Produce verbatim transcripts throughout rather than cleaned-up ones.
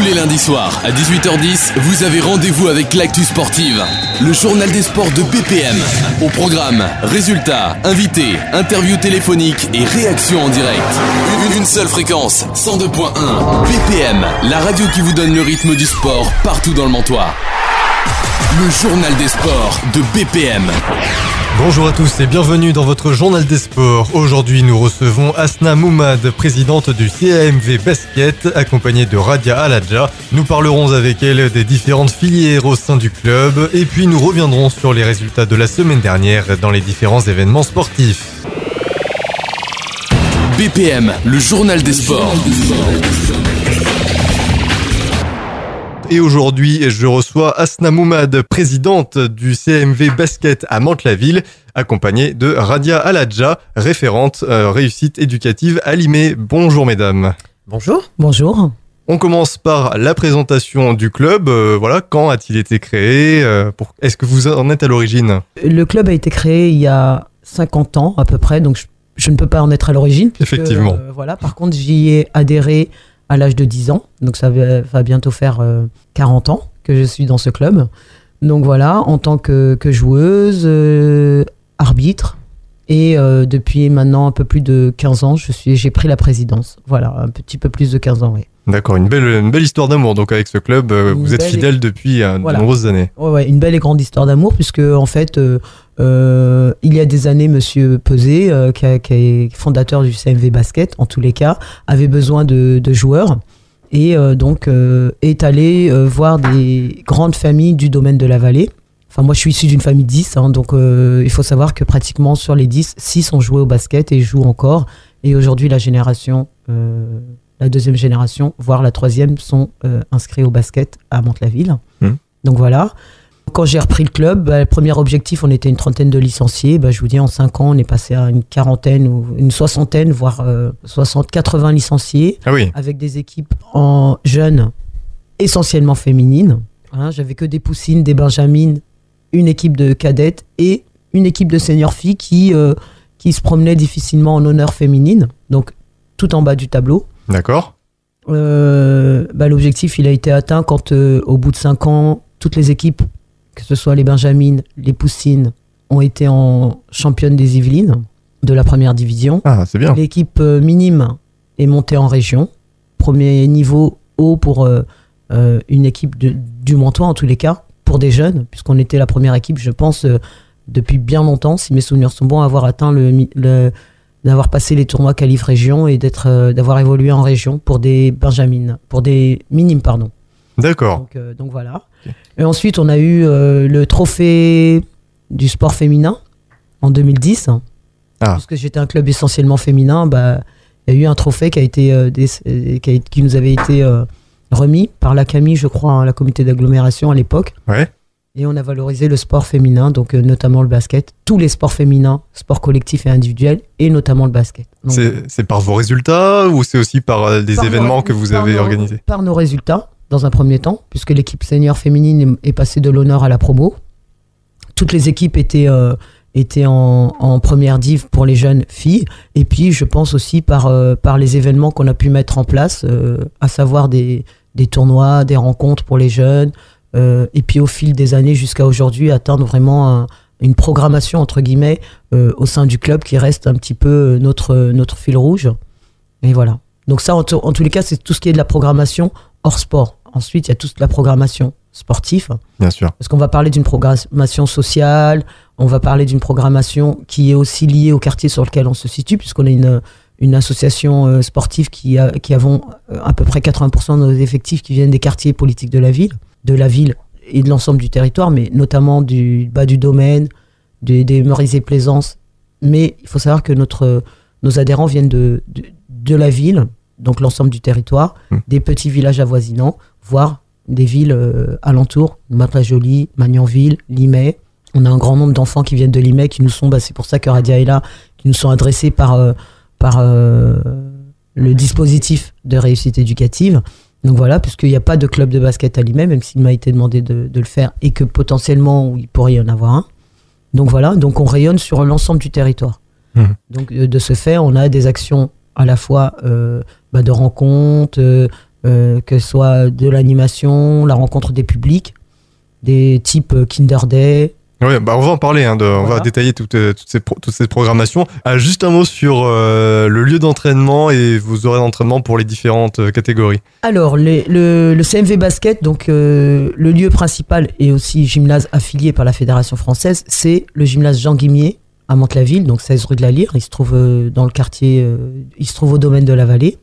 les lundis soirs, à dix-huit heures dix, vous avez rendez-vous avec l'actu sportive. Le journal des sports de B P M. Au programme, résultats, invités, interviews téléphoniques et réactions en direct. Une, une seule fréquence, cent deux point un. B P M, la radio qui vous donne le rythme du sport partout dans le Mantois. Le journal des sports de B P M. Bonjour à tous et bienvenue dans votre journal des sports. Aujourd'hui, nous recevons Asna Moumad, présidente du C A M V Basket, accompagnée de Radia Aladja. Nous parlerons avec elle des différentes filières au sein du club et puis nous reviendrons sur les résultats de la semaine dernière dans les différents événements sportifs. B P M, le journal des sports. Et aujourd'hui, je reçois Asna Moumad, présidente du C A M V Basket à Mantes-la-Ville, accompagnée de Radia Aladja, référente euh, réussite éducative à Limay. Bonjour mesdames. Bonjour. Bonjour. On commence par la présentation du club. Euh, voilà, quand a-t-il été créé euh, pour... Est-ce que vous en êtes à l'origine ? Le club a été créé il y a cinquante ans à peu près, donc je, je ne peux pas en être à l'origine. Puisque, Effectivement. Euh, voilà. Par contre, j'y ai adhéré à l'âge de dix ans, donc ça va, va bientôt faire euh, quarante ans que je suis dans ce club. Donc voilà, en tant que, que joueuse, euh, arbitre, et euh, depuis maintenant un peu plus de quinze ans, je suis, j'ai pris la présidence. Voilà, un petit peu plus de quinze ans, oui. D'accord, une belle, une belle histoire d'amour donc avec ce club, euh, vous êtes fidèle et... depuis euh, voilà. de nombreuses années. Ouais, ouais, une belle et grande histoire d'amour, puisque en fait, euh, euh, il y a des années, Monsieur Peuzé, euh, qui, a, qui est fondateur du C A M V Basket, en tous les cas, avait besoin de, de joueurs, et euh, donc euh, est allé euh, voir des grandes familles du domaine de la vallée. Enfin, moi, je suis issu d'une famille de dix, hein, donc euh, il faut savoir que pratiquement sur les dix, six ont joué au basket et jouent encore, et aujourd'hui, la génération... Euh, la deuxième génération, voire la troisième, sont euh, inscrits au basket à Mantes-la-Ville. Mmh. Donc voilà. Quand j'ai repris le club, bah, le premier objectif, on était une trentaine de licenciés. Bah, je vous dis, en cinq ans, on est passé à une quarantaine ou une soixantaine, voire euh, soixante, quatre-vingts licenciés. Ah oui. Avec des équipes en jeunes, essentiellement féminines. Hein, j'avais que des poussines, des benjamines, une équipe de cadettes et une équipe de seniors filles qui, euh, qui se promenaient difficilement en honneur féminine. Donc, tout en bas du tableau. D'accord. Euh, bah, l'objectif, il a été atteint quand, euh, au bout de cinq ans, toutes les équipes, que ce soit les Benjamines, les Poussines, ont été en championne des Yvelines de la première division. Ah, c'est bien. L'équipe euh, minime est montée en région. Premier niveau haut pour euh, euh, une équipe de, du Mantois, en tous les cas, pour des jeunes, puisqu'on était la première équipe, je pense, euh, depuis bien longtemps, si mes souvenirs sont bons, à avoir atteint le... le d'avoir passé les tournois qualif région et d'être, euh, d'avoir évolué en région pour des benjamines, pour des minimes, pardon. D'accord. Donc, euh, donc voilà. Okay. Et ensuite, on a eu euh, le trophée du sport féminin en deux mille dix. Ah. Puisque j'étais un club essentiellement féminin, bah, il y a eu un trophée qui, a été, euh, des, euh, qui, a, qui nous avait été euh, remis par la Camille, je crois, hein, la comité d'agglomération à l'époque. Ouais. Et on a valorisé le sport féminin, donc euh, notamment le basket, tous les sports féminins, sports collectifs et individuels, et notamment le basket. Donc, c'est, c'est par vos résultats ou c'est aussi par euh, des par événements nos, que vous avez nos, organisés ? Par nos résultats, dans un premier temps, puisque l'équipe senior féminine est passée de l'honneur à la promo. Toutes les équipes étaient, euh, étaient en, en première div pour les jeunes filles, et puis je pense aussi par, euh, par les événements qu'on a pu mettre en place, euh, à savoir des, des tournois, des rencontres pour les jeunes, Euh, et puis au fil des années jusqu'à aujourd'hui atteindre vraiment un, une programmation entre guillemets euh, au sein du club qui reste un petit peu notre, notre fil rouge, et voilà. Donc ça en, t- en tous les cas c'est tout ce qui est de la programmation hors sport. Ensuite il y a toute la programmation sportive, bien sûr, parce qu'on va parler d'une programmation sociale, on va parler d'une programmation qui est aussi liée au quartier sur lequel on se situe, puisqu'on a une, une association euh, sportive qui, a, qui avons euh, à peu près quatre-vingts pour cent de nos effectifs qui viennent des quartiers politiques de la ville de la ville et de l'ensemble du territoire, mais notamment du bas du domaine, des, des Meuriez et Plaisance. Mais il faut savoir que notre, nos adhérents viennent de, de, de la ville, donc l'ensemble du territoire, mmh. des petits villages avoisinants, voire des villes euh, alentours, Mantes-la-Jolie, Magnanville, Limay. On a un grand nombre d'enfants qui viennent de Limay, qui nous sont, bah, c'est pour ça que Radia est là, qui nous sont adressés par, euh, par euh, le dispositif de réussite éducative. Donc voilà, puisqu'il n'y a pas de club de basket à Limay, même s'il m'a été demandé de, de le faire, et que potentiellement, il pourrait y en avoir un. Donc voilà, donc on rayonne sur l'ensemble du territoire. Mmh. Donc de ce fait, on a des actions à la fois euh, bah, de rencontres, euh, euh, que ce soit de l'animation, la rencontre des publics, des types Kinder Day. Oui, bah on va en parler, hein, de, on Voilà. va détailler toute, euh, toute, ces pro- toute cette programmation. Ah, juste un mot sur euh, le lieu d'entraînement et vos horaires d'entraînement pour les différentes euh, catégories. Alors, les- le, le C M V Basket, donc euh, le lieu principal et aussi gymnase affilié par la Fédération française, c'est le gymnase Jean Guimier à Mantes-la-Ville, donc seize rue de la Lyre. Il se trouve euh, dans le quartier, euh, il se trouve au domaine de la Vallée,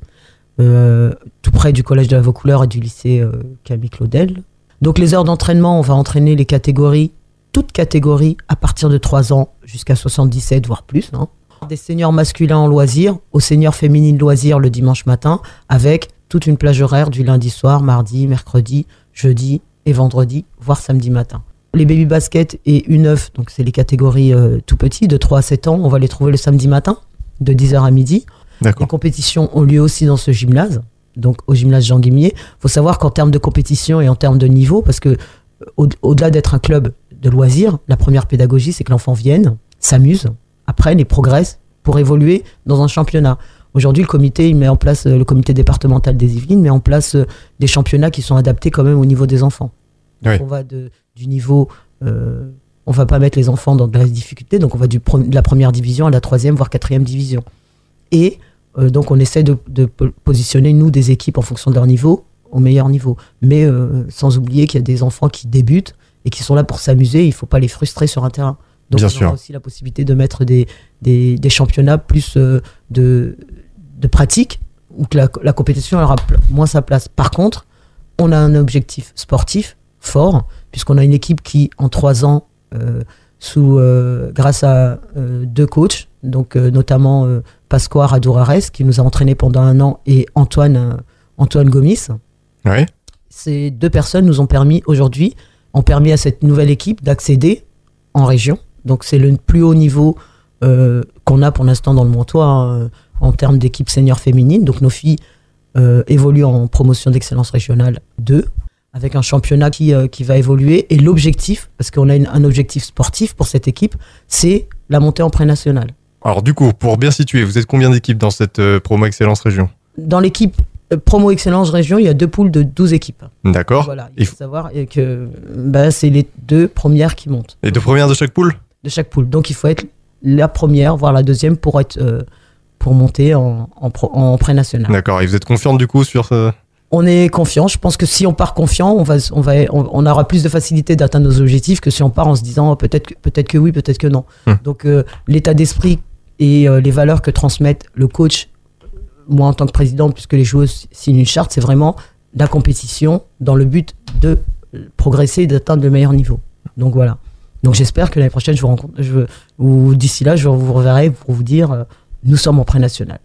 euh, tout près du collège de la Vaucouleurs et du lycée euh, Camille Claudel. Donc les heures d'entraînement, on va entraîner les catégories, toutes catégories à partir de trois ans jusqu'à soixante-dix-sept, voire plus. Hein. Des seniors masculins en loisirs, aux seniors féminines loisirs le dimanche matin, avec toute une plage horaire du lundi soir, mardi, mercredi, jeudi et vendredi, voire samedi matin. Les baby basket et U neuf, donc c'est les catégories euh, tout petits, de trois à sept ans, on va les trouver le samedi matin, de dix heures à midi. Les D'accord. compétitions ont lieu aussi dans ce gymnase, donc au gymnase Jean Guimier. Il faut savoir qu'en termes de compétition et en termes de niveau, parce que euh, au- au-delà d'être un club de loisirs, la première pédagogie, c'est que l'enfant vienne, s'amuse, apprenne et progresse pour évoluer dans un championnat. Aujourd'hui, le comité, il met en place, euh, le comité départemental des Yvelines met en place euh, des championnats qui sont adaptés quand même au niveau des enfants. Donc, Oui. on va de, du niveau, euh, on va pas mettre les enfants dans de la difficulté, donc on va du, pro- de la première division à la troisième, voire quatrième division. Et euh, donc on essaie de, de po- positionner, nous, des équipes en fonction de leur niveau, au meilleur niveau. Mais euh, sans oublier qu'il y a des enfants qui débutent et qui sont là pour s'amuser, il ne faut pas les frustrer sur un terrain. Donc Bien on sûr. aura aussi la possibilité de mettre des, des, des championnats plus euh, de, de pratique, où que la, la compétition aura pl- moins sa place. Par contre, on a un objectif sportif fort, puisqu'on a une équipe qui, en trois ans, euh, sous, euh, grâce à euh, deux coachs, donc euh, notamment euh, Pasquale Adourares, qui nous a entraînés pendant un an, et Antoine, euh, Antoine Gomis. Oui. Ces deux personnes nous ont permis aujourd'hui, ont permis à cette nouvelle équipe d'accéder en région. Donc c'est le plus haut niveau euh, qu'on a pour l'instant dans le Montois hein, en termes d'équipe senior féminine. Donc nos filles euh, évoluent en promotion d'excellence régionale deux, avec un championnat qui, euh, qui va évoluer. Et l'objectif, parce qu'on a une- un objectif sportif pour cette équipe, c'est la montée en pré-national. Alors du coup, pour bien situer, vous êtes combien d'équipes dans cette euh, promo Excellence Région? Dans l'équipe euh, promo excellence région, il y a deux poules de douze équipes. D'accord. Voilà, Il il faut savoir euh, que bah, c'est les deux premières qui montent. Les deux premières de chaque poule? De chaque poule. Donc il faut être la première, voire la deuxième pour être euh, pour monter en, en, pro- en pré-national. D'accord. Et vous êtes confiante du coup sur ce... On est confiant. Je pense que si on part confiant, on va, on va, on, on aura plus de facilité d'atteindre nos objectifs que si on part en se disant oh, peut-être, que- peut-être que oui, peut-être que non. Hum. Donc euh, l'état d'esprit et euh, les valeurs que transmettent le coach, moi en tant que président, puisque les joueuses signent une charte, c'est vraiment la compétition dans le but de progresser et d'atteindre le meilleur niveau. Donc voilà. Donc j'espère que l'année prochaine, je vous rencontre, je, ou d'ici là, je vous reverrai pour vous dire, euh, nous sommes en pré-national.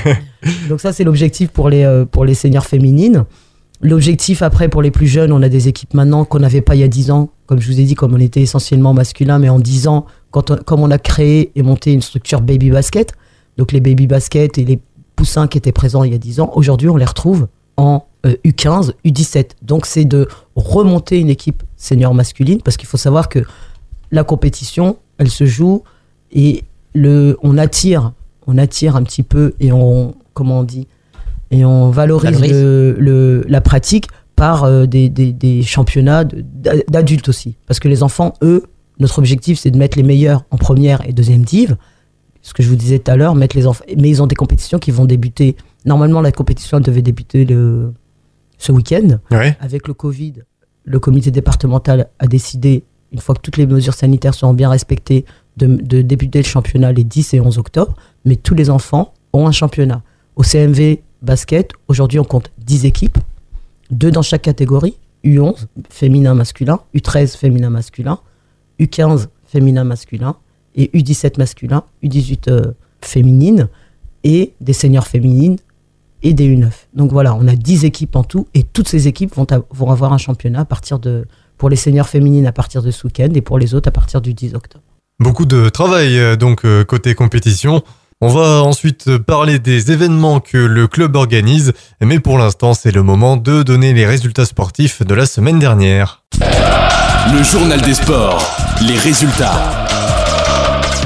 Donc ça, c'est l'objectif pour les, euh, pour les seniors féminines. L'objectif après, pour les plus jeunes, on a des équipes maintenant qu'on n'avait pas il y a dix ans. Comme je vous ai dit, comme on était essentiellement masculin, mais en dix ans, quand on, comme on a créé et monté une structure baby basket, donc les baby basket et les poussins qui étaient présents il y a dix ans, aujourd'hui, on les retrouve en euh, U quinze, U dix-sept. Donc c'est de remonter une équipe senior masculine, parce qu'il faut savoir que la compétition, elle se joue et le, on attire, on attire un petit peu et on, comment on dit, et on valorise, Valorise. le, le- la pratique par euh, des, des, des championnats de- d'a- d'adultes aussi. Parce que les enfants, eux, notre objectif, c'est de mettre les meilleurs en première et deuxième div. Ce que je vous disais tout à l'heure, mettre les enfants. Mais ils ont des compétitions qui vont débuter. Normalement, la compétition elle devait débuter le, ce week-end. Ouais. Avec le Covid, le comité départemental a décidé, une fois que toutes les mesures sanitaires seront bien respectées, de, de débuter le championnat les dix et onze octobre. Mais tous les enfants ont un championnat. Au C M V basket, aujourd'hui, on compte dix équipes, deux dans chaque catégorie, U onze, féminin masculin, U treize, féminin masculin, U quinze, féminin masculin, et U dix-sept masculin, U dix-huit euh, féminine, et des seniors féminines, et des U neuf. Donc voilà, on a dix équipes en tout, et toutes ces équipes vont, a- vont avoir un championnat à partir de, pour les seniors féminines à partir de ce week-end, et pour les autres à partir du dix octobre. Beaucoup de travail euh, donc euh, côté compétition. On va ensuite parler des événements que le club organise, mais pour l'instant c'est le moment de donner les résultats sportifs de la semaine dernière. Le journal des sports, les résultats.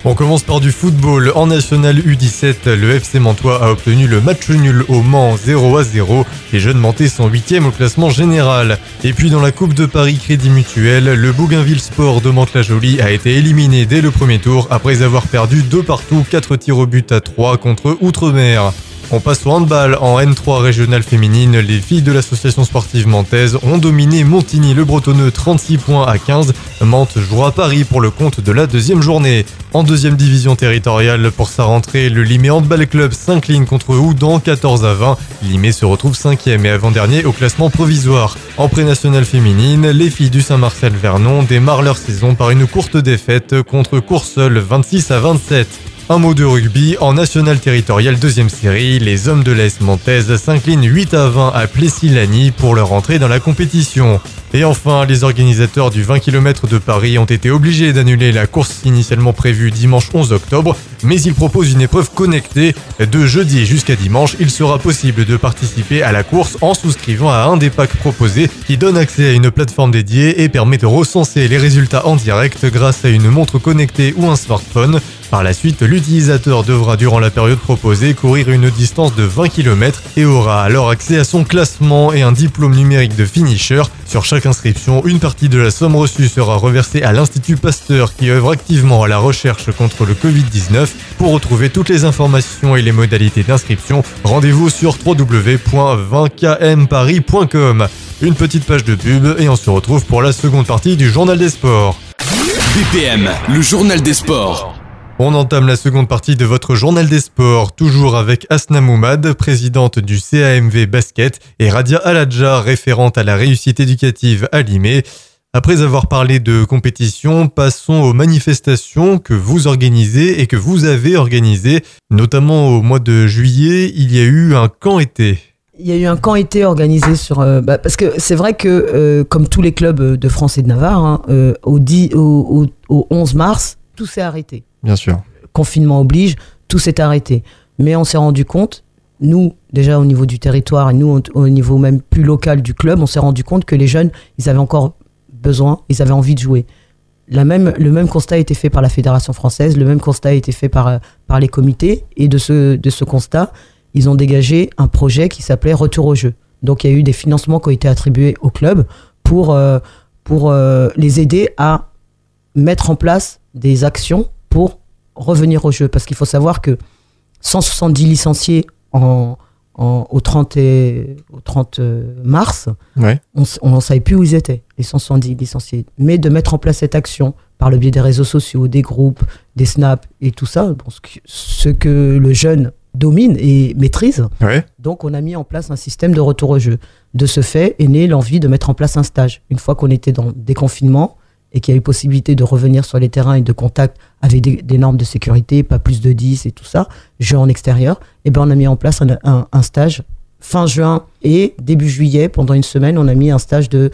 On commence par du football. En National U dix-sept, le F C Mantois a obtenu le match nul au Mans zéro à zéro. Les jeunes Mantais sont huitièmes au classement général. Et puis dans la Coupe de Paris Crédit Mutuel, le Bougainville Sport de Mantes-la-Jolie a été éliminé dès le premier tour après avoir perdu deux partout, quatre tirs au but à trois contre Outremer. On passe au handball. En N trois régionale féminine, les filles de l'association sportive mantaise ont dominé Montigny-le-Bretonneux trente-six points à quinze. Mantes jouera à Paris pour le compte de la deuxième journée. En deuxième division territoriale, pour sa rentrée, le Limay Handball Club s'incline contre Houdan quatorze à vingt. Limay se retrouve cinquième et avant-dernier au classement provisoire. En pré-nationale féminine, les filles du Saint-Marcel-Vernon démarrent leur saison par une courte défaite contre Courseulles vingt-six à vingt-sept. Un mot de rugby, en national territorial deuxième série, les hommes de l'A S Mantaise s'inclinent huit à vingt à Plessis-Lagny pour leur entrée dans la compétition. Et enfin, les organisateurs du vingt kilomètres de Paris ont été obligés d'annuler la course initialement prévue dimanche onze octobre, mais ils proposent une épreuve connectée. De jeudi jusqu'à dimanche, il sera possible de participer à la course en souscrivant à un des packs proposés qui donne accès à une plateforme dédiée et permet de recenser les résultats en direct grâce à une montre connectée ou un smartphone. Par la suite, l'utilisateur devra durant la période proposée courir une distance de vingt kilomètres et aura alors accès à son classement et un diplôme numérique de finisher. Sur chaque inscription, une partie de la somme reçue sera reversée à l'Institut Pasteur qui œuvre activement à la recherche contre le covid dix-neuf. Pour retrouver toutes les informations et les modalités d'inscription, rendez-vous sur w w w point vingt k m paris point com. Une petite page de pub et on se retrouve pour la seconde partie du Journal des Sports. B P M, le Journal des Sports. On entame la seconde partie de votre Journal des Sports, toujours avec Asna Moumad, présidente du C A M V Basket, et Radia Aladja, référente à la réussite éducative à Limay. Après avoir parlé de compétition, passons aux manifestations que vous organisez et que vous avez organisées. Notamment au mois de juillet, il y a eu un camp été. Il y a eu un camp été organisé sur... Euh, bah, parce que c'est vrai que, euh, comme tous les clubs de France et de Navarre, hein, euh, au, dix, au, au, au onze mars, tout s'est arrêté. Bien sûr. Confinement oblige, tout s'est arrêté. Mais on s'est rendu compte, nous, déjà au niveau du territoire, et nous, au niveau même plus local du club, on s'est rendu compte que les jeunes, ils avaient encore besoin, ils avaient envie de jouer. La même, le même constat a été fait par la Fédération française, le même constat a été fait par, par les comités, et de ce, de ce constat, ils ont dégagé un projet qui s'appelait Retour au jeu. Donc il y a eu des financements qui ont été attribués au club pour, euh, pour euh, les aider à mettre en place des actions pour revenir au jeu. Parce qu'il faut savoir que cent soixante-dix licenciés en, en, au, trente et, au trente mars, ouais. on ne savait plus où ils étaient, les cent soixante-dix licenciés. Mais de mettre en place cette action par le biais des réseaux sociaux, des groupes, des snaps et tout ça, bon, ce, que, ce que le jeune domine et maîtrise. Ouais. Donc on a mis en place un système de retour au jeu. De ce fait est née l'envie de mettre en place un stage. Une fois qu'on était dans des confinements, et qu'il y a eu possibilité de revenir sur les terrains et de contact avec des, des normes de sécurité, pas plus de dix et tout ça, jeu en extérieur, et ben on a mis en place un, un, un stage fin juin et début juillet, pendant une semaine, on a mis un stage de,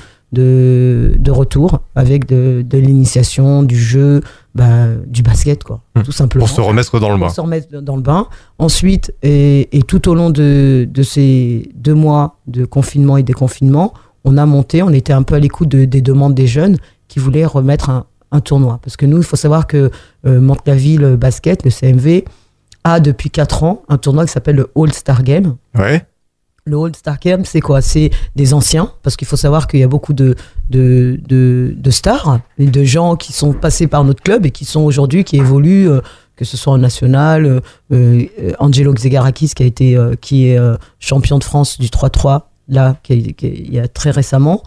de, de retour avec de, de l'initiation, du jeu, bah, du basket, quoi, mmh. tout simplement. Pour se remettre dans le bain. Pour se remettre dans le bain. Ensuite, et, et tout au long de, de ces deux mois de confinement et déconfinement, on a monté, on était un peu à l'écoute de, des demandes des jeunes qui voulaient remettre un, un tournoi. Parce que nous, il faut savoir que euh, Mantes-la-Ville Basket, le C M V, a depuis quatre ans un tournoi qui s'appelle le All-Star Game. Ouais. Le All-Star Game, c'est quoi ? C'est des anciens, parce qu'il faut savoir qu'il y a beaucoup de, de, de, de stars, et de gens qui sont passés par notre club et qui sont aujourd'hui, qui évoluent, euh, que ce soit en national, euh, euh, Angelo Xegarakis, qui, a été, euh, qui est euh, champion de France du trois trois, là, qui a, qui a, il y a très récemment,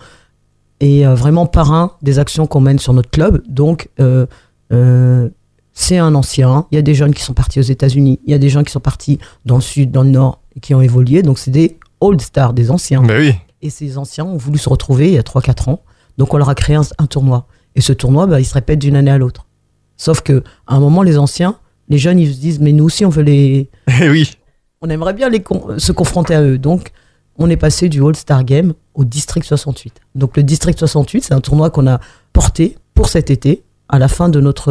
et euh, vraiment parrain des actions qu'on mène sur notre club. Donc, euh, euh, c'est un ancien. Il y a des jeunes qui sont partis aux États-Unis. Il y a des gens qui sont partis dans le sud, dans le nord, et qui ont évolué. Donc, c'est des old stars, des anciens. Bah oui. Et ces anciens ont voulu se retrouver il y a trois quatre ans. Donc, on leur a créé un, un tournoi. Et ce tournoi, bah, il se répète d'une année à l'autre. Sauf qu'à un moment, les anciens, les jeunes, ils se disent, mais nous aussi, on veut les... oui. On aimerait bien les con- se confronter à eux. Donc, on est passé du All-Star Game au District soixante-huit. Donc le District soixante-huit, c'est un tournoi qu'on a porté pour cet été. À la fin de notre,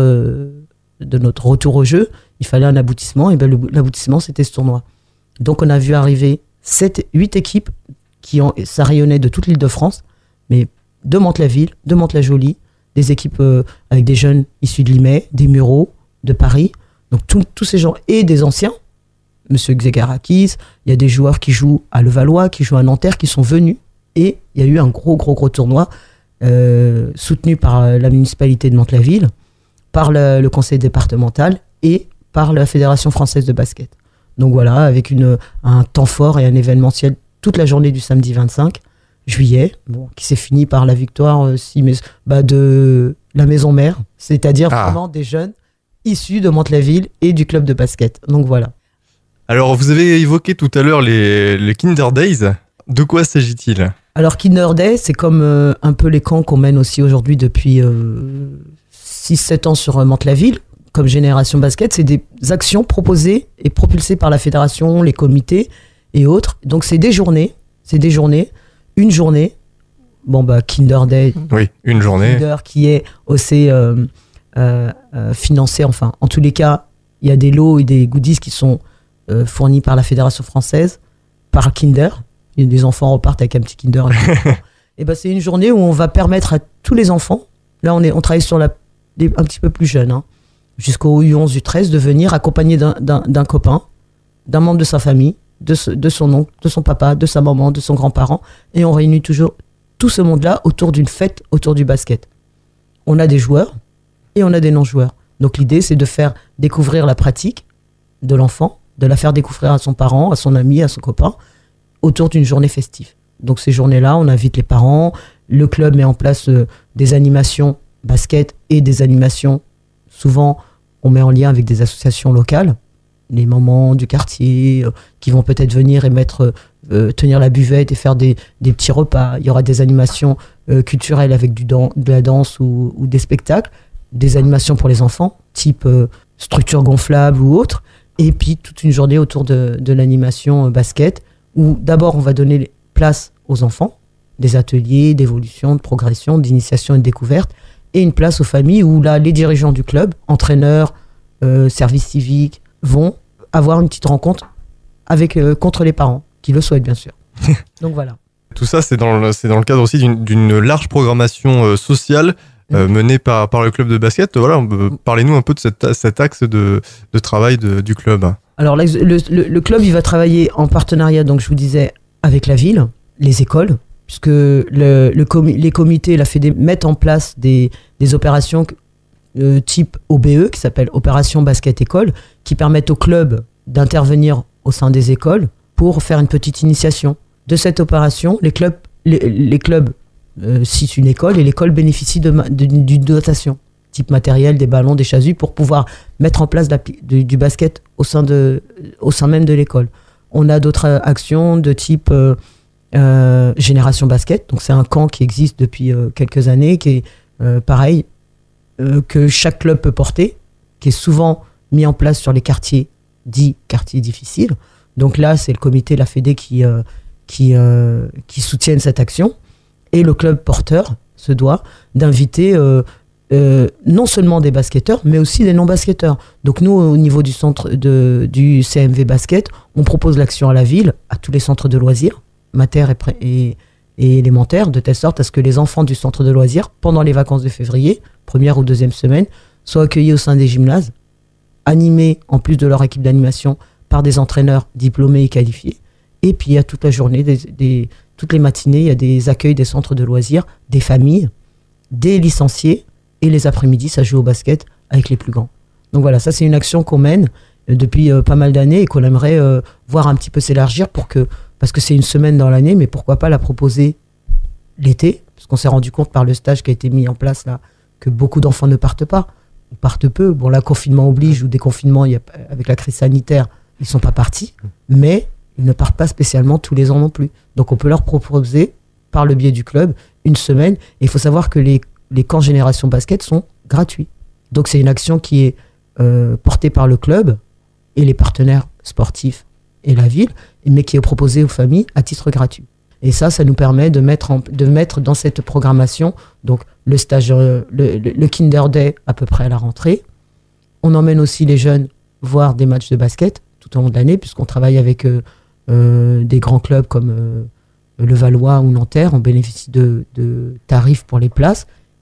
de notre retour au jeu, il fallait un aboutissement. Et bien le, l'aboutissement, c'était ce tournoi. Donc on a vu arriver sept, huit équipes qui ont, ça rayonnait de toute l'Île-de-France, mais de Mantes-la-Ville, de Mantes-la-Jolie, des équipes euh, avec des jeunes issus de Limay, des Mureaux, de Paris. Donc tous ces gens et des anciens, Monsieur Xegarakis, il y a des joueurs qui jouent à Levallois, qui jouent à Nanterre, qui sont venus. Et il y a eu un gros, gros, gros tournoi euh, soutenu par la municipalité de Mantes-la-Ville, par le, le conseil départemental et par la Fédération française de basket. Donc voilà, avec une, un temps fort et un événementiel toute la journée du samedi vingt-cinq juillet, bon, qui s'est fini par la victoire euh, si, mais, bah, de la maison mère, c'est-à-dire ah. vraiment des jeunes issus de Mantes-la-Ville et du club de basket. Donc voilà. Alors, vous avez évoqué tout à l'heure les, les Kinder Days. De quoi s'agit-il ? Alors, Kinder Day, c'est comme euh, un peu les camps qu'on mène aussi aujourd'hui depuis euh, six sept ans sur euh, Mantes-la-Ville, comme Génération Basket. C'est des actions proposées et propulsées par la fédération, les comités et autres. Donc, c'est des journées. C'est des journées. Une journée. Bon, bah, Kinder Day. Oui, une journée. Kinder qui est aussi euh, euh, euh, financé. Enfin, en tous les cas, il y a des lots et des goodies qui sont euh, fournis par la fédération française, par Kinder. Et des enfants repartent avec un petit Kinder. Et ben c'est une journée où on va permettre à tous les enfants, là on, est, on travaille sur la, les, un petit peu plus jeunes, hein, jusqu'au U onze, U treize, de venir accompagné d'un, d'un, d'un copain, d'un membre de sa famille, de, ce, de son oncle, de son papa, de sa maman, de son grand-parent. Et on réunit toujours tout ce monde-là autour d'une fête, autour du basket. On a des joueurs et on a des non-joueurs. Donc l'idée, c'est de faire découvrir la pratique de l'enfant, de la faire découvrir à son parent, à son ami, à son copain, autour d'une journée festive. Donc ces journées-là, on invite les parents, le club met en place euh, des animations basket et des animations, souvent on met en lien avec des associations locales, les mamans du quartier euh, qui vont peut-être venir et mettre, euh, tenir la buvette et faire des, des petits repas. Il y aura des animations euh, culturelles avec du dan- de la danse ou, ou des spectacles, des animations pour les enfants, type euh, structure gonflable ou autre, et puis toute une journée autour de, de l'animation euh, basket, où d'abord on va donner place aux enfants, des ateliers d'évolution, de progression, d'initiation et de découverte, et une place aux familles où là les dirigeants du club, entraîneurs, euh, services civiques, vont avoir une petite rencontre avec, euh, contre les parents, qui le souhaitent bien sûr. Donc voilà. Tout ça c'est dans le, c'est dans le cadre aussi d'une, d'une large programmation euh, sociale euh, mmh. menée par, par le club de basket. Voilà, euh, parlez-nous un peu de cet, cet axe de, de travail de, du club. Alors le, le, le club, il va travailler en partenariat, donc je vous disais, avec la ville, les écoles, puisque le, le comi- les comités, la Fédé mettent en place des, des opérations euh, type O B E, qui s'appelle Opération Basket École, qui permettent au club d'intervenir au sein des écoles pour faire une petite initiation. De cette opération, les clubs, les, les clubs euh, citent une école et l'école bénéficie de, de, d'une dotation, type matériel, des ballons, des chasubles, pour pouvoir mettre en place du, du basket au sein, de, au sein même de l'école. On a d'autres actions de type euh, euh, Génération Basket, donc c'est un camp qui existe depuis euh, quelques années, qui est euh, pareil, euh, que chaque club peut porter, qui est souvent mis en place sur les quartiers dits quartiers difficiles. Donc là, c'est le comité, la Fédé qui, euh, qui, euh, qui soutiennent cette action, et le club porteur se doit d'inviter euh, Euh, non seulement des basketteurs, mais aussi des non-basketteurs. Donc nous, au niveau du centre de, du C M V Basket, on propose l'action à la ville, à tous les centres de loisirs, mater et, pré- et, et élémentaires, de telle sorte à ce que les enfants du centre de loisirs, pendant les vacances de février, première ou deuxième semaine, soient accueillis au sein des gymnases, animés, en plus de leur équipe d'animation, par des entraîneurs diplômés et qualifiés. Et puis il y a toute la journée, des, des, toutes les matinées, il y a des accueils des centres de loisirs, des familles, des licenciés, et les après-midi, ça joue au basket avec les plus grands. Donc voilà, ça c'est une action qu'on mène euh, depuis euh, pas mal d'années et qu'on aimerait euh, voir un petit peu s'élargir pour que, parce que c'est une semaine dans l'année, mais pourquoi pas la proposer l'été, parce qu'on s'est rendu compte par le stage qui a été mis en place là, que beaucoup d'enfants ne partent pas, ou partent peu. Bon là, confinement oblige ou déconfinement, il y a, avec la crise sanitaire, ils sont pas partis, mais ils ne partent pas spécialement tous les ans non plus. Donc on peut leur proposer, par le biais du club, une semaine, et il faut savoir que les les camps Génération Basket sont gratuits. Donc c'est une action qui est euh, portée par le club et les partenaires sportifs et la ville, mais qui est proposée aux familles à titre gratuit. Et ça, ça nous permet de mettre, en, de mettre dans cette programmation donc le stage, euh, le, le, le Kinder Day à peu près à la rentrée. On emmène aussi les jeunes voir des matchs de basket tout au long de l'année, puisqu'on travaille avec euh, euh, des grands clubs comme euh, Levallois ou Nanterre. On bénéficie de, de tarifs pour les places.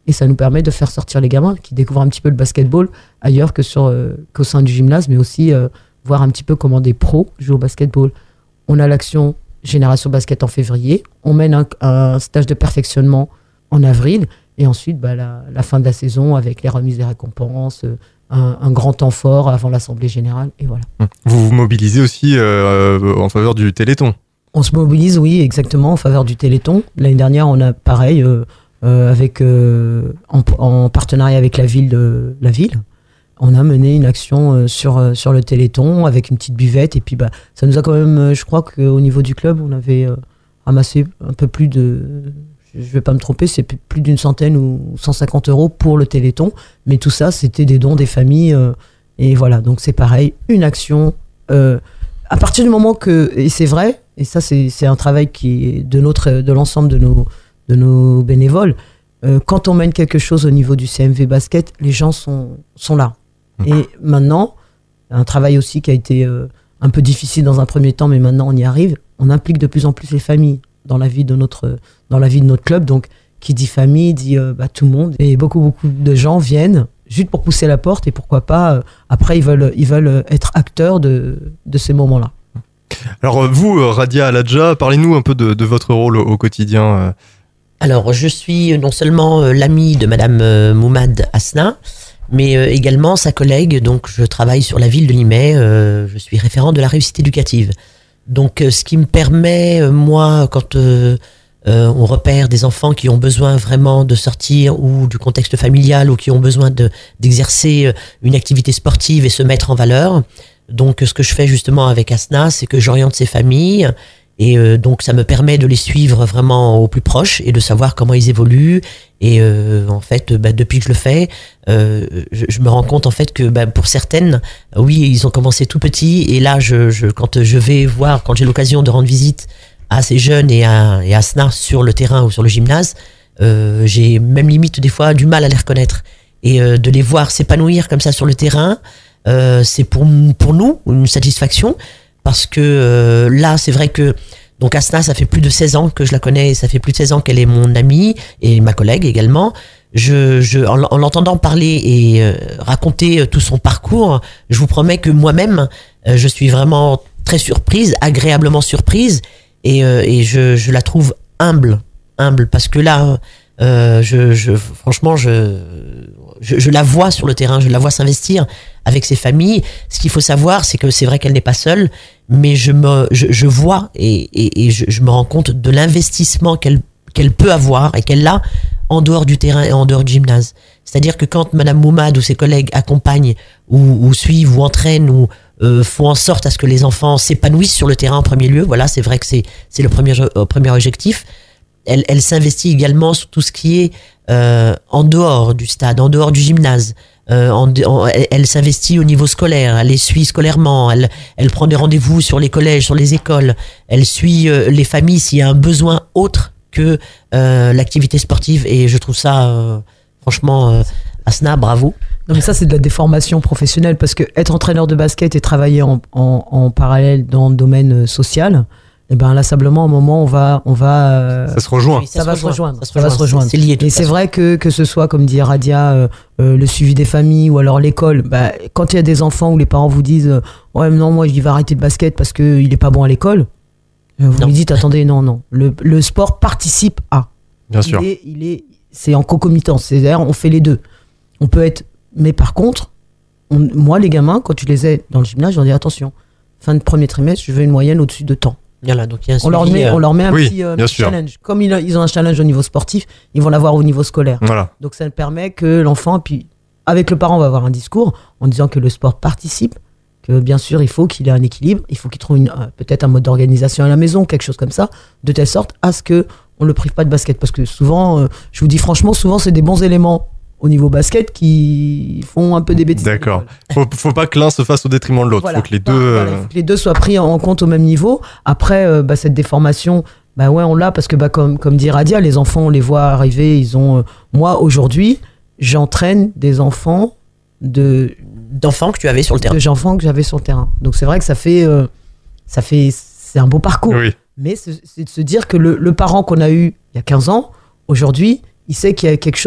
Et ça nous permet de faire sortir les gamins qui découvrent un petit peu le basketball ailleurs que sur, euh, qu'au sein du gymnase, mais aussi euh, voir un petit peu comment des pros jouent au basketball. On a l'action Génération Basket en février. On mène un, un stage de perfectionnement en avril. Et ensuite, bah, la, la fin de la saison avec les remises des récompenses, euh, un, un grand temps fort avant l'Assemblée Générale. Et voilà. Vous vous mobilisez aussi euh, en faveur du Téléthon. On se mobilise, oui, exactement, en faveur du Téléthon. L'année dernière, on a pareil... Euh, Euh, avec, euh, en, en partenariat avec la ville, de, la ville, on a mené une action euh, sur, euh, sur le Téléthon avec une petite buvette. Et puis, bah, ça nous a quand même, euh, je crois qu'au niveau du club, on avait euh, ramassé un peu plus de, je ne vais pas me tromper, c'est plus d'une centaine ou cent cinquante euros pour le Téléthon. Mais tout ça, c'était des dons des familles. Euh, et voilà, donc c'est pareil, une action. Euh, à partir du moment que, et c'est vrai, et ça, c'est, c'est un travail qui est de, notre, de l'ensemble de nos de nos bénévoles, euh, quand on mène quelque chose au niveau du C M V Basket, les gens sont, sont là. Mmh. Et maintenant, un travail aussi qui a été euh, un peu difficile dans un premier temps, mais maintenant on y arrive, on implique de plus en plus les familles dans la vie de notre, dans la vie de notre club. Donc, qui dit famille, dit euh, bah, tout le monde. Et beaucoup, beaucoup de gens viennent juste pour pousser la porte et pourquoi pas, euh, après, ils veulent, ils veulent être acteurs de, de ces moments-là. Alors, vous, Radia Aladja, parlez-nous un peu de, de votre rôle au, au quotidien. euh... Alors, je suis non seulement euh, l'amie de Madame euh, Moumad Asna, mais euh, également sa collègue. Donc, je travaille sur la ville de Limay. Euh, je suis référente de la réussite éducative. Donc, euh, ce qui me permet, euh, moi, quand euh, euh, on repère des enfants qui ont besoin vraiment de sortir ou du contexte familial ou qui ont besoin de, d'exercer euh, une activité sportive et se mettre en valeur. Donc, ce que je fais justement avec Asna, c'est que j'oriente ces familles. Et euh, donc ça me permet de les suivre vraiment au plus proche et de savoir comment ils évoluent. Et euh, en fait, bah, depuis que je le fais, euh, je, je me rends compte en fait que bah, pour certaines, oui, ils ont commencé tout petits. Et là, je, je, quand je vais voir, quand j'ai l'occasion de rendre visite à ces jeunes et à, et à Asna sur le terrain ou sur le gymnase, euh, j'ai même limite des fois du mal à les reconnaître. Et euh, de les voir s'épanouir comme ça sur le terrain, euh, c'est pour, pour nous une satisfaction. Parce que euh, là, c'est vrai que donc Asna, ça fait plus de seize ans que je la connais, et ça fait plus de seize ans qu'elle est mon amie et ma collègue également. Je, je, en, en l'entendant parler et euh, raconter tout son parcours, je vous promets que moi-même, euh, je suis vraiment très surprise, agréablement surprise, et, euh, et je, je la trouve humble, humble, parce que là, euh, je, je, franchement, je, je, je la vois sur le terrain, je la vois s'investir avec ses familles. Ce qu'il faut savoir, c'est que c'est vrai qu'elle n'est pas seule, mais je me, je, je vois et, et, et je, je me rends compte de l'investissement qu'elle, qu'elle peut avoir et qu'elle a en dehors du terrain et en dehors du gymnase. C'est-à-dire que quand Madame Moumad ou ses collègues accompagnent ou, ou suivent ou entraînent ou euh, font en sorte à ce que les enfants s'épanouissent sur le terrain en premier lieu, voilà, c'est vrai que c'est, c'est le premier, euh, premier objectif. Elle, elle s'investit également sur tout ce qui est euh, en dehors du stade, en dehors du gymnase. Euh, en, en, elle, elle s'investit au niveau scolaire, elle les suit scolairement, elle, elle prend des rendez-vous sur les collèges, sur les écoles, elle suit euh, les familles s'il y a un besoin autre que euh, l'activité sportive, et je trouve ça euh, franchement euh, Asna, bravo. Non mais ça c'est de la déformation professionnelle, parce que être entraîneur de basket et travailler en, en, en parallèle dans le domaine social, et ben inlassablement, à un moment, on va, on va, euh, ça se rejoint. Ça, ça va se rejoindre. Ça, se ça va se rejoindre. C'est lié. Et c'est vrai que que ce soit, comme dit Radia, euh, euh, le suivi des familles ou alors l'école. Bah, quand il y a des enfants où les parents vous disent, euh, ouais, mais non, moi, il va arrêter le basket parce que il est pas bon à l'école. Euh, vous non. lui dites, attendez, non, non. Le, le sport participe à. Bien il sûr. Est, il est, c'est en concomitance. C'est-à-dire, on fait les deux. On peut être, mais par contre, on, moi, les gamins, quand tu les aides dans le gymnase, je leur dis attention. Fin de premier trimestre, je veux une moyenne au-dessus de temps. Voilà, donc il y a un on, leur met, euh... on leur met un oui, petit, euh, bien petit sûr. challenge. Comme ils, ils ont un challenge au niveau sportif, ils vont l'avoir au niveau scolaire. Voilà. Donc ça permet que l'enfant, puis avec le parent, on va avoir un discours en disant que le sport participe, que bien sûr il faut qu'il ait un équilibre, il faut qu'il trouve une, euh, peut-être un mode d'organisation à la maison, quelque chose comme ça, de telle sorte à ce que on le prive pas de basket. Parce que souvent, euh, je vous dis franchement, souvent c'est des bons éléments au niveau basket qui font un peu des bêtises. D'accord. Faut, faut pas que l'un se fasse au détriment de l'autre. Voilà. Faut que les deux. Voilà, il faut que les deux soient pris en compte au même niveau. Après, euh, bah, cette déformation, bah ouais, on l'a parce que bah, comme, comme dit Radia, les enfants, on les voit arriver. Ils ont. Euh, moi, aujourd'hui, j'entraîne des enfants de d'enfants que tu avais sur le terrain. De enfants que j'avais sur le terrain. Donc c'est vrai que ça fait, euh, ça fait, c'est un beau parcours. Oui. Mais c'est, c'est de se dire que le, le parent qu'on a eu il y a quinze ans, aujourd'hui, il sait qu'il y a quelque chose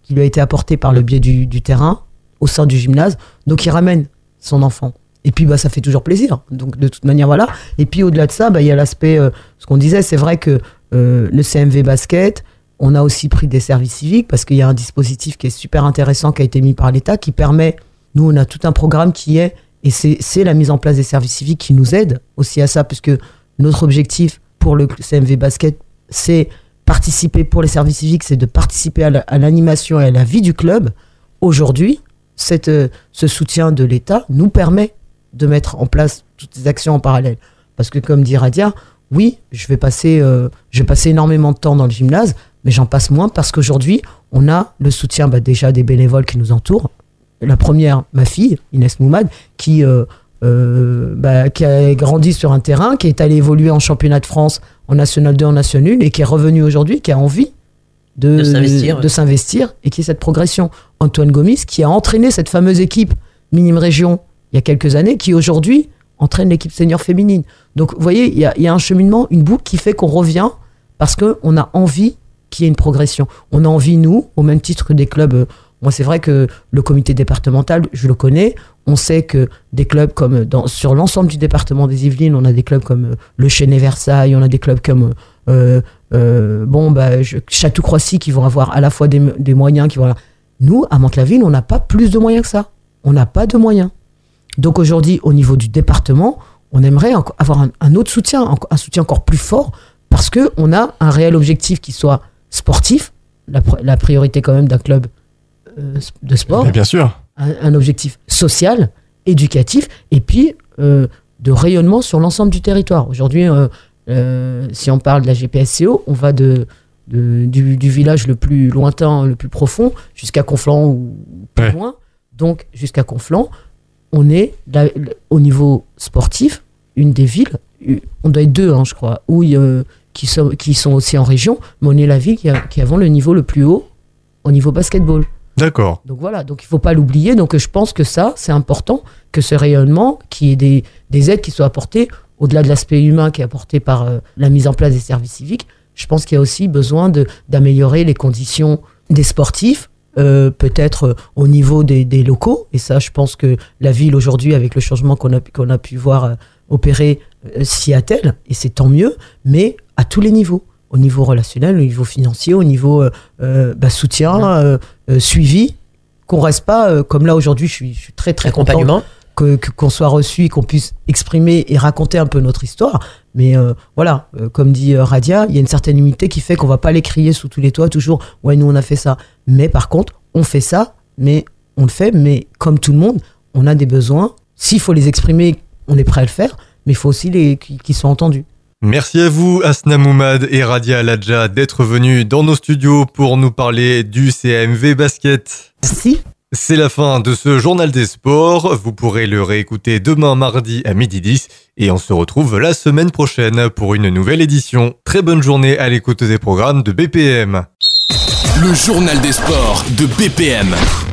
qui lui a été apporté par le biais du, du terrain au sein du gymnase. Donc il ramène son enfant. Et puis bah ça fait toujours plaisir. Donc de toute manière voilà. Et puis au-delà de ça, bah il y a l'aspect, euh, ce qu'on disait, c'est vrai que euh, le C M V basket, on a aussi pris des services civiques parce qu'il y a un dispositif qui est super intéressant qui a été mis par l'État qui permet, nous on a tout un programme qui est, et c'est, c'est la mise en place des services civiques qui nous aide aussi à ça, puisque notre objectif pour le C M V basket, c'est participer pour les services civiques, c'est de participer à, la, à l'animation et à la vie du club. Aujourd'hui, cette, euh, ce soutien de l'État nous permet de mettre en place toutes ces actions en parallèle. Parce que comme dit Radia, oui, je vais passer, euh, je vais passer énormément de temps dans le gymnase, mais j'en passe moins parce qu'aujourd'hui, on a le soutien bah, déjà des bénévoles qui nous entourent. La première, ma fille, Inès Moumad, qui, euh, euh, bah, qui a grandi sur un terrain, qui est allée évoluer en championnat de France, en National deux, en National un, et qui est revenue aujourd'hui, qui a envie de, de, s'investir, de ouais. s'investir, et qui est cette progression. Antoine Gomis, qui a entraîné cette fameuse équipe Minime Région il y a quelques années, qui aujourd'hui entraîne l'équipe senior féminine. Donc, vous voyez, il y a, y a un cheminement, une boucle qui fait qu'on revient parce qu'on a envie qu'il y ait une progression. On a envie, nous, au même titre que des clubs. Euh, moi, c'est vrai que le comité départemental, je le connais. On sait que des clubs comme dans, sur l'ensemble du département des Yvelines, on a des clubs comme euh, le Chêne Versailles, on a des clubs comme euh, euh, bon, bah, je, Château-Croissy qui vont avoir à la fois des, des moyens. Qui vont avoir... Nous, à Mantes-la-Ville, on n'a pas plus de moyens que ça. On n'a pas de moyens. Donc aujourd'hui, au niveau du département, on aimerait avoir un, un autre soutien, un soutien encore plus fort, parce qu'on a un réel objectif qui soit sportif, la, la priorité quand même d'un club euh, de sport. Mais bien sûr. Un, un objectif social, éducatif, et puis euh, de rayonnement sur l'ensemble du territoire. Aujourd'hui, euh, euh, si on parle de la G P S C O, on va de, de, du, du village le plus lointain, le plus profond, jusqu'à Conflans ou plus ouais. loin. Donc, jusqu'à Conflans, on est, là, au niveau sportif, une des villes, on doit être deux, hein, je crois, où, euh, qui, sont, qui sont aussi en région, mais on est la ville qui, a, qui avons le niveau le plus haut au niveau basketball. D'accord. Donc voilà, donc il ne faut pas l'oublier. Donc je pense que ça, c'est important, que ce rayonnement, qu'il y ait des, des aides qui soient apportées, au-delà de l'aspect humain qui est apporté par euh, la mise en place des services civiques. Je pense qu'il y a aussi besoin de, d'améliorer les conditions des sportifs, Euh, peut-être euh, au niveau des, des locaux, et ça je pense que la ville aujourd'hui avec le changement qu'on a, qu'on a pu voir euh, opérer euh, s'y attelle, et c'est tant mieux, mais à tous les niveaux, au niveau relationnel, au niveau financier, au niveau euh, euh, bah, soutien, euh, euh, suivi, qu'on reste pas euh, comme là aujourd'hui. Je suis, je suis très très content que, que, qu'on soit reçu et qu'on puisse exprimer et raconter un peu notre histoire. Mais euh, voilà, euh, comme dit euh, Radia, il y a une certaine humilité qui fait qu'on va pas les crier sous tous les toits toujours. Ouais, nous on a fait ça. Mais par contre, on fait ça, mais on le fait. Mais comme tout le monde, on a des besoins. S'il faut les exprimer, on est prêt à le faire. Mais il faut aussi les, qu'ils, qu'ils soient entendus. Merci à vous, Asna Moumad et Radia Aladja, d'être venus dans nos studios pour nous parler du C M V Basket. Merci. C'est la fin de ce journal des sports. Vous pourrez le réécouter demain mardi à midi dix et on se retrouve la semaine prochaine pour une nouvelle édition. Très bonne journée à l'écoute des programmes de B P M. Le journal des sports de B P M.